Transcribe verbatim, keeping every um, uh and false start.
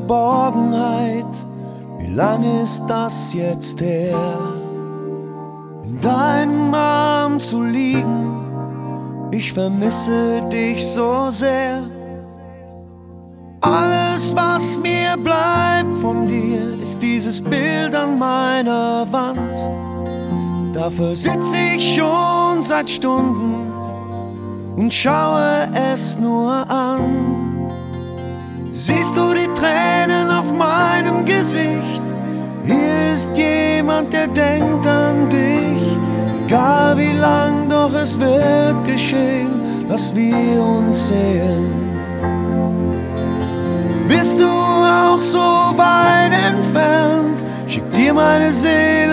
Geborgenheit. Wie lange ist das jetzt her? In deinem Arm zu liegen, ich vermisse dich so sehr. Alles, was mir bleibt von dir, ist dieses Bild an meiner Wand. Dafür sitz ich schon seit Stunden und schaue es nur an. Siehst du die Tränen auf meinem Gesicht? Hier ist jemand, der denkt an dich. Egal wie lang, doch es wird geschehen, dass wir uns sehen. Bist du auch so weit entfernt? Schick dir meine Seele